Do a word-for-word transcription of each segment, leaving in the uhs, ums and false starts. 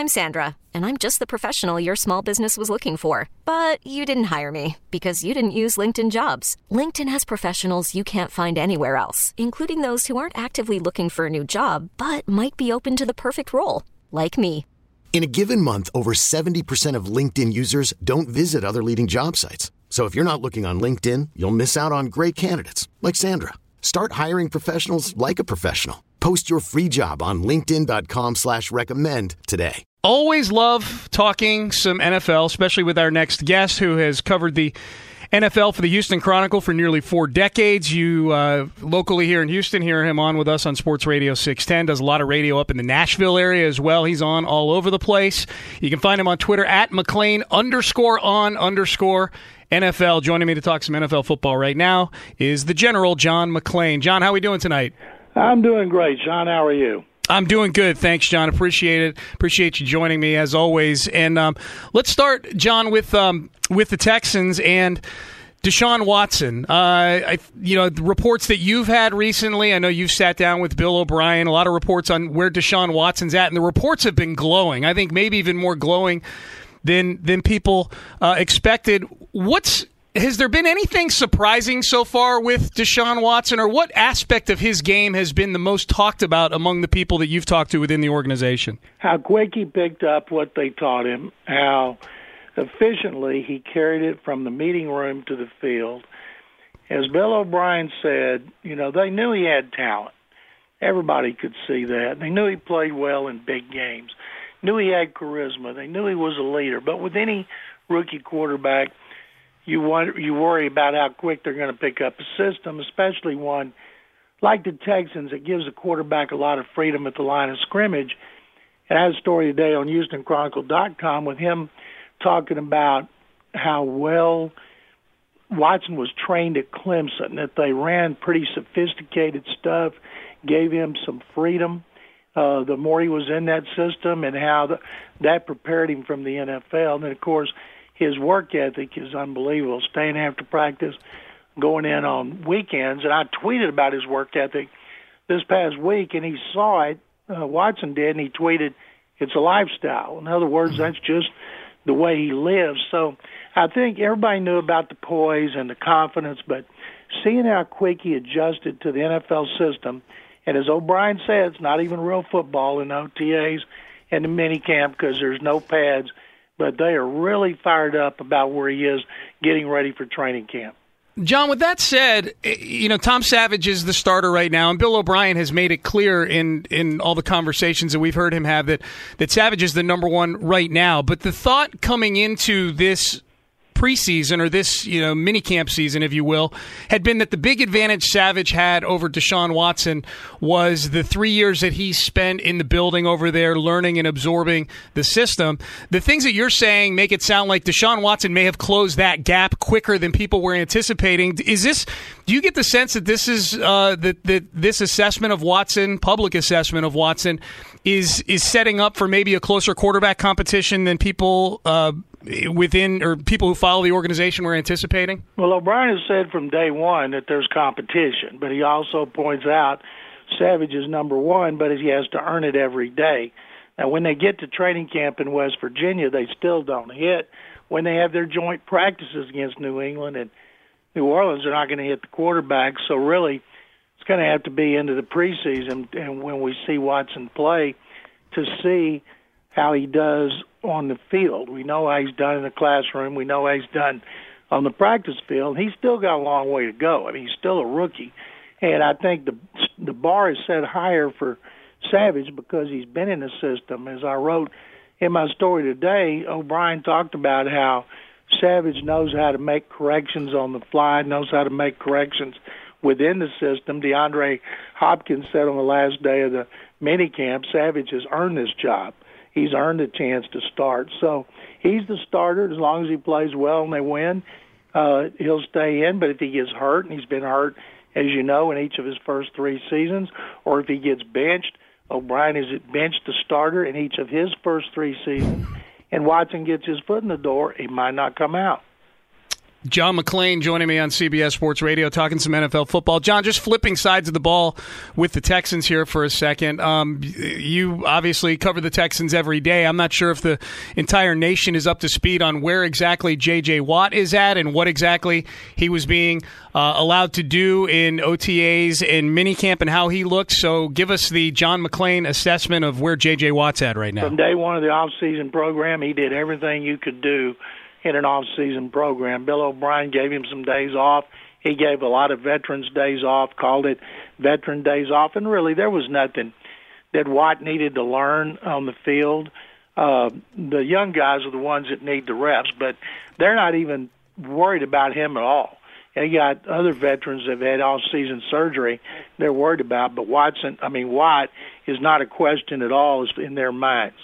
I'm Sandra, and I'm just the professional your small business was looking for. But you didn't hire me because you didn't use LinkedIn Jobs. LinkedIn has professionals you can't find anywhere else, including those who aren't actively looking for a new job, but might be open to the perfect role, like me. In a given month, over seventy percent of LinkedIn users don't visit other leading job sites. So if you're not looking on LinkedIn, you'll miss out on great candidates like Sandra. Start hiring professionals like a professional. Post your free job on linkedin.com slash recommend today. Always love talking some N F L, especially with our next guest who has covered the N F L for the Houston Chronicle for nearly four decades. You uh, locally here in Houston hear him on with us on Sports Radio six ten. Does a lot of radio up in the Nashville area as well. He's on all over the place. You can find him on Twitter at McClain underscore on underscore N F L. Joining me to talk some N F L football right now is the General, John McClain. John, how are we doing tonight? I'm doing great. John, how are you? I'm doing good. Thanks, John. Appreciate it. Appreciate you joining me as always. And um, let's start, John, with um, with the Texans and Deshaun Watson. Uh, I, you know, the reports that you've had recently, I know you've sat down with Bill O'Brien, a lot of reports on where Deshaun Watson's at, and the reports have been glowing. I think maybe even more glowing than than people uh, expected. What's Has there been anything surprising so far with Deshaun Watson, or what aspect of his game has been the most talked about among the people that you've talked to within the organization? How quick he picked up what they taught him, how efficiently he carried it from the meeting room to the field. As Bill O'Brien said, you know, they knew he had talent. Everybody could see that. They knew he played well in big games, knew he had charisma. They knew he was a leader. But with any rookie quarterback, You want, you worry about how quick they're going to pick up a system, especially one like the Texans that gives the quarterback a lot of freedom at the line of scrimmage. And I had a story today on Houston Chronicle dot com with him talking about how well Watson was trained at Clemson, that they ran pretty sophisticated stuff, gave him some freedom uh, the more he was in that system, and how the, that prepared him from the N F L. And then, of course, his work ethic is unbelievable, staying after practice, going in on weekends. And I tweeted about his work ethic this past week, and he saw it, uh, Watson did, and he tweeted, it's a lifestyle. In other words, that's just the way he lives. So I think everybody knew about the poise and the confidence, but seeing how quick he adjusted to the N F L system, and as O'Brien said, it's not even real football in O T As and the minicamp because there's no pads, but they are really fired up about where he is getting ready for training camp. John, with that said, you know, Tom Savage is the starter right now, and Bill O'Brien has made it clear in, in all the conversations that we've heard him have that, that Savage is the number one right now. But the thought coming into this preseason, or this, you know, minicamp season, if you will, had been that the big advantage Savage had over Deshaun Watson was the three years that he spent in the building over there learning and absorbing the system. The things that you're saying make it sound like Deshaun Watson may have closed that gap quicker than people were anticipating. Is this, do you get the sense that this is, uh, that, that this assessment of Watson, public assessment of Watson, is, is setting up for maybe a closer quarterback competition than people, uh, within, or people who follow the organization were anticipating? Well, O'Brien has said from day one that there's competition, but he also points out Savage is number one, but he has to earn it every day. Now, when they get to training camp in West Virginia, they still don't hit. When they have their joint practices against New England and New Orleans, they're not going to hit the quarterback. So really, it's going to have to be into the preseason and when we see Watson play to see how he does on the field. We know how he's done in the classroom. We know how he's done on the practice field. He's still got a long way to go. I mean, he's still a rookie. And I think the the bar is set higher for Savage because he's been in the system. As I wrote in my story today, O'Brien talked about how Savage knows how to make corrections on the fly, knows how to make corrections within the system. DeAndre Hopkins said on the last day of the minicamp, Savage has earned this job. He's earned a chance to start. So he's the starter. As long as he plays well and they win, uh, he'll stay in. But if he gets hurt, and he's been hurt, as you know, in each of his first three seasons, or if he gets benched, O'Brien is benched the starter in each of his first three seasons, and Watson gets his foot in the door, he might not come out. John McClain joining me on C B S Sports Radio, talking some N F L football. John, just flipping sides of the ball with the Texans here for a second. Um, you obviously cover the Texans every day. I'm not sure if the entire nation is up to speed on where exactly J J. Watt is at and what exactly he was being uh, allowed to do in O T As and minicamp and how he looked. So give us the John McClain assessment of where J J. Watt's at right now. From day one of the off-season program, he did everything you could do in an off-season program. Bill O'Brien gave him some days off. He gave a lot of veterans days off, called it veteran days off, and really there was nothing that Watt needed to learn on the field. Uh, the young guys are the ones that need the reps, but they're not even worried about him at all. They got other veterans that have had off-season surgery they're worried about, but Watson, I mean Watt is not a question at all in their minds.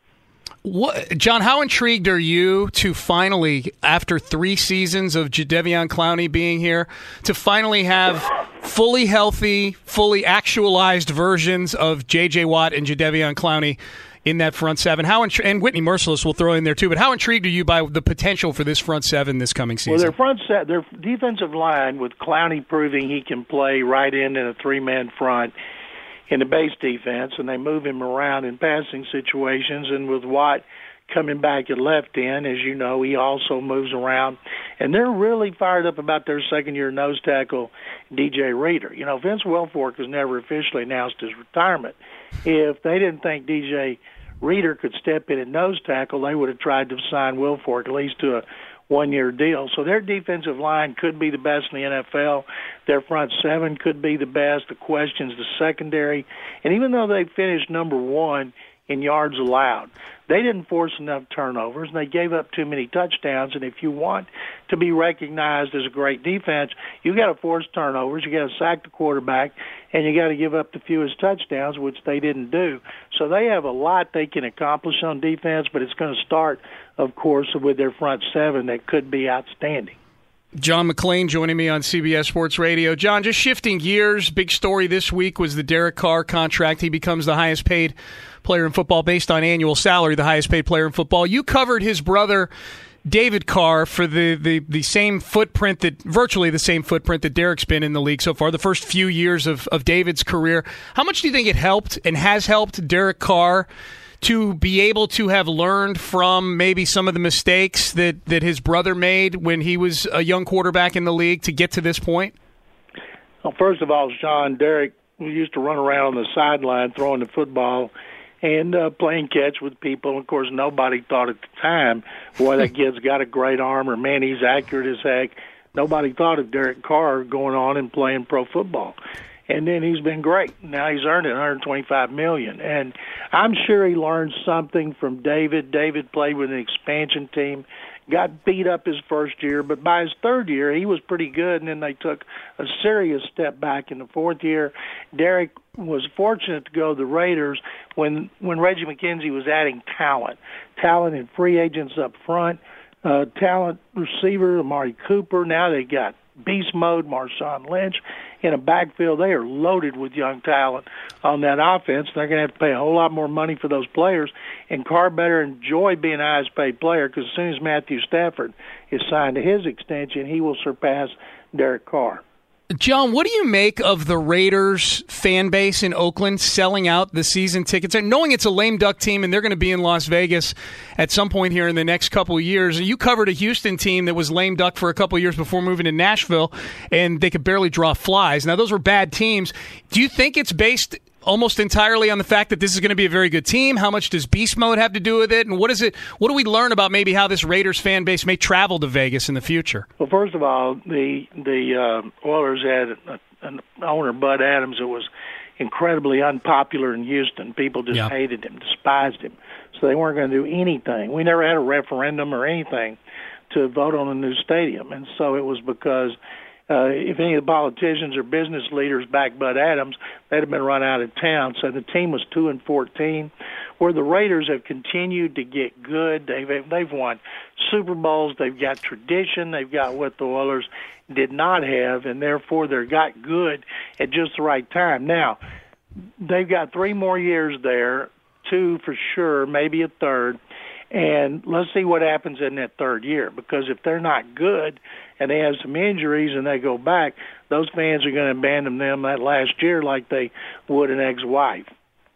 What, John, how intrigued are you to finally, after three seasons of Jadeveon Clowney being here, to finally have fully healthy, fully actualized versions of J J. Watt and Jadeveon Clowney in that front seven? How intri- and Whitney Mercilus will throw in there too, but how intrigued are you by the potential for this front seven this coming season? Well, their front set, their defensive line, with Clowney proving he can play right in in a three-man front in the base defense, and they move him around in passing situations, and with Watt coming back at left end, as you know, he also moves around. And they're really fired up about their second-year nose tackle, D J. Reader. You know, Vince Wilfork has never officially announced his retirement. If they didn't think D J. Reader could step in at nose tackle, they would have tried to sign Wilfork at least to a one-year deal. So their defensive line could be the best in the N F L. Their front seven could be the best. The question's the secondary. And even though they finished number one in yards allowed, they didn't force enough turnovers, and they gave up too many touchdowns. And if you want to be recognized as a great defense, you got to force turnovers, you got to sack the quarterback, and you got to give up the fewest touchdowns, which they didn't do. So they have a lot they can accomplish on defense, but it's going to start, of course, with their front seven that could be outstanding. John McClain joining me on C B S Sports Radio. John, just shifting gears, big story this week was the Derek Carr contract. He becomes the highest paid player in football based on annual salary, the highest paid player in football. You covered his brother, David Carr, for the, the, the same footprint, that virtually the same footprint that Derek's been in the league so far, the first few years of, of David's career. How much do you think it helped and has helped Derek Carr to be able to have learned from maybe some of the mistakes that, that his brother made when he was a young quarterback in the league to get to this point? Well, first of all, Sean, Derek used to run around on the sideline throwing the football and uh, playing catch with people. Of course, nobody thought at the time, boy, that kid's got a great arm, or man, he's accurate as heck. Nobody thought of Derek Carr going on and playing pro football. And then he's been great. Now he's earned it, one hundred twenty-five million dollars. And I'm sure he learned something from David. David played with an expansion team, got beat up his first year, but by his third year, he was pretty good, and then they took a serious step back in the fourth year. Derek was fortunate to go to the Raiders when, when Reggie McKenzie was adding talent, talent and free agents up front, uh, talent receiver, Amari Cooper. Now they got beast mode, Marshawn Lynch in a backfield. They are loaded with young talent on that offense. They're going to have to pay a whole lot more money for those players, and Carr better enjoy being the highest paid player, because as soon as Matthew Stafford is signed to his extension, he will surpass Derek Carr. John, what do you make of the Raiders fan base in Oakland selling out the season tickets, and knowing it's a lame duck team and they're going to be in Las Vegas at some point here in the next couple of years? You covered a Houston team that was lame duck for a couple of years before moving to Nashville, and they could barely draw flies. Now, those were bad teams. Do you think it's based almost entirely on the fact that this is going to be a very good team? How much does beast mode have to do with it? And what is it? What do we learn about maybe how this Raiders fan base may travel to Vegas in the future? Well, first of all, the the uh, Oilers had an owner, Bud Adams, that was incredibly unpopular in Houston. People just yeah. hated him, despised him. So they weren't going to do anything. We never had a referendum or anything to vote on a new stadium. And so it was because Uh, if any of the politicians or business leaders backed Bud Adams, they'd have been run out of town. So the team was two and fourteen. Where the Raiders have continued to get good, they've they've won Super Bowls. They've got tradition. They've got what the Oilers did not have, and therefore they got good at just the right time. Now they've got three more years there, two for sure, maybe a third. And let's see what happens in that third year, because if they're not good and they have some injuries and they go back, those fans are going to abandon them that last year like they would an ex-wife.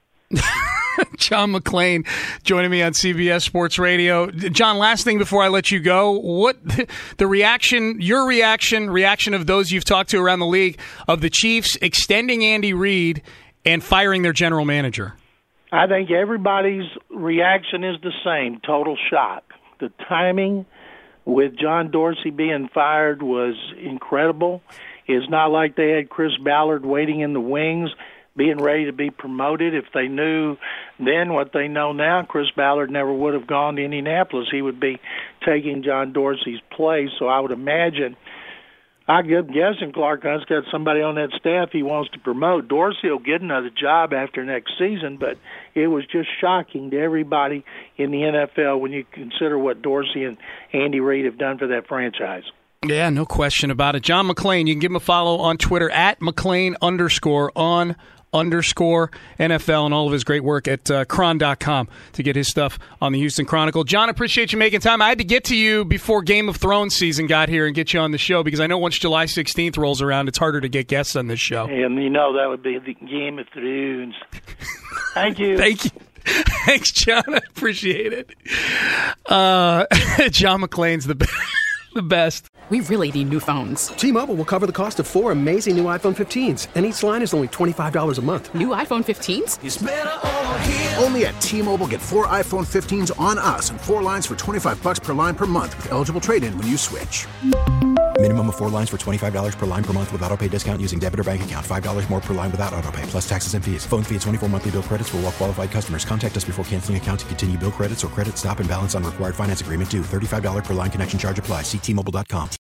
John McClain joining me on C B S Sports Radio. John, last thing before I let you go, what the reaction, your reaction, reaction of those you've talked to around the league of the Chiefs extending Andy Reid and firing their general manager? I think everybody's reaction is the same, total shock. The timing with John Dorsey being fired was incredible. It's not like they had Chris Ballard waiting in the wings, being ready to be promoted. If they knew then what they know now, Chris Ballard never would have gone to Indianapolis. He would be taking John Dorsey's place. So I would imagine, I'm guessing Clark Hunt's got somebody on that staff he wants to promote. Dorsey will get another job after next season, but it was just shocking to everybody in the N F L when you consider what Dorsey and Andy Reid have done for that franchise. Yeah, no question about it. John McClain, you can give him a follow on Twitter at McClain underscore on underscore N F L, and all of his great work at uh, Cron dot com to get his stuff on the Houston Chronicle. John, appreciate you making time. I had to get to you before Game of Thrones season got here and get you on the show, because I know once July sixteenth rolls around, it's harder to get guests on this show. And you know that would be the Game of Thrones. Thank you. Thank you. Thanks, John. I appreciate it. Uh, John McClain's the best. The best. We really need new phones. T-Mobile will cover the cost of four amazing new iPhone fifteens, and each line is only twenty-five dollars a month. New iPhone fifteens? It's better over here. Only at T-Mobile, get four iPhone fifteens on us and four lines for twenty-five dollars per line per month with eligible trade-in when you switch. Minimum of four lines for twenty-five dollars per line per month with autopay discount using debit or bank account. five dollars more per line without autopay, plus taxes and fees. Phone fee at twenty-four monthly bill credits for well-qualified customers. Contact us before canceling account to continue bill credits or credit stop and balance on required finance agreement due. thirty-five dollars per line connection charge applies. See T Mobile dot com.